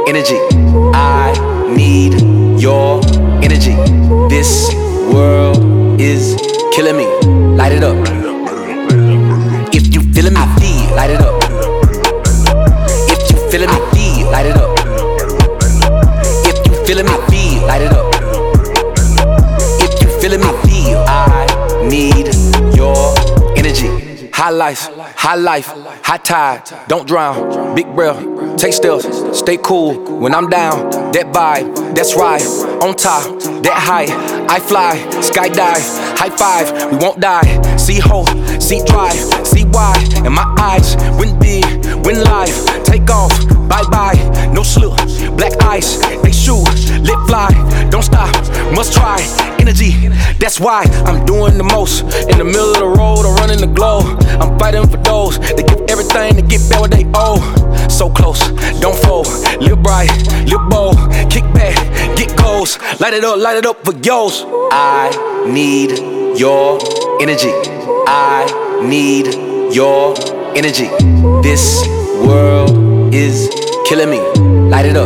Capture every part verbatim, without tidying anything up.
energy. I need your energy. This world is killing me. Light it up. If you feelin' me, I feel. Light it up. If you feelin' me, I feel. Light it up. If you feelin' me, I feel. Light it up. If you feelin' me, I feel. I need your energy. High life, high life, high tide. Don't drown. Big breath. Take steps. Stay cool when I'm down. That vibe, that's right. On top, that high. I fly, skydive, high five. We won't die. See hope, see drive, see why. And my eyes win big, win life. Take off, bye bye. No slip, black ice. They shoot, lit fly. Don't stop, must try. Energy, that's why I'm doing the most. In the middle of the road, I'm running the globe. I'm fighting for those that give everything to get back what they owe. So close, don't fold. Live bright, live bold. Kick back, get goals. Light it up, light it up for yours. I need your energy. I need your energy. This world is killing me. Light it up.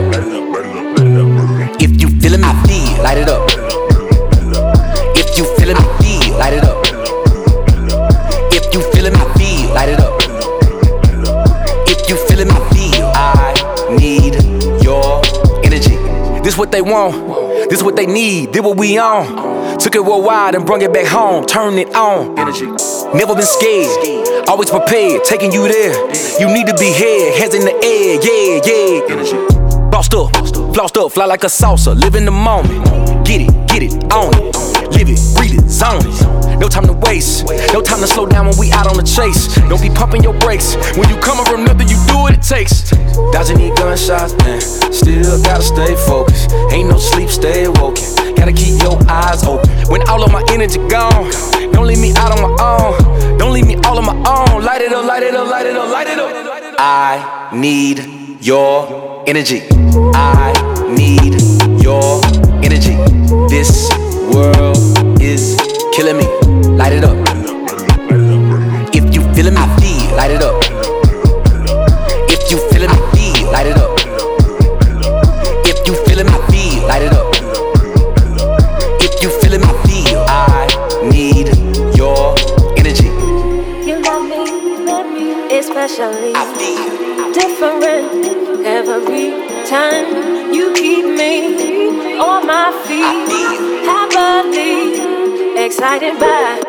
If you feelin' me, I feel. Light it up. If you feelin' me, I feel. Light it up. If you feelin' me, I feel. Light it up. If you feelin' me, I feel. I need your energy. This what they want. This what they need. This what we on. Took it worldwide and brung it back home. Turn it on. Energy. Never been scared. Always prepared. Taking you there. You need to be here. Hands in the air. Yeah, yeah. Energy. Bossed up. Flossed up. Fly like a salsa. Live in the moment. Get it. Get it. Own it. Live it. Breathe it. Zone it. No time to waste. No time to slow down when we out on the chase. Don't be pumping your brakes. When you coming from nothing, you do what it takes. Dodging these gunshots, man. Still gotta stay focused. Ain't no sleep, stay awoken. Gotta keep your eyes open. When all of my energy gone, don't leave me out on my own. Don't leave me all on my own. Light it up, light it up, light it up, light it up. I need your energy. I need your energy. This world is killing me. Light it up. If you feelin' me, I feel. Light it up. If you feelin' me, I feel. Light it up. If you feelin' me, I feel. Light it up. If you feelin' me, I feel. I need your energy. You love me, especially I feel different every time. You keep me on my feet, happily excited by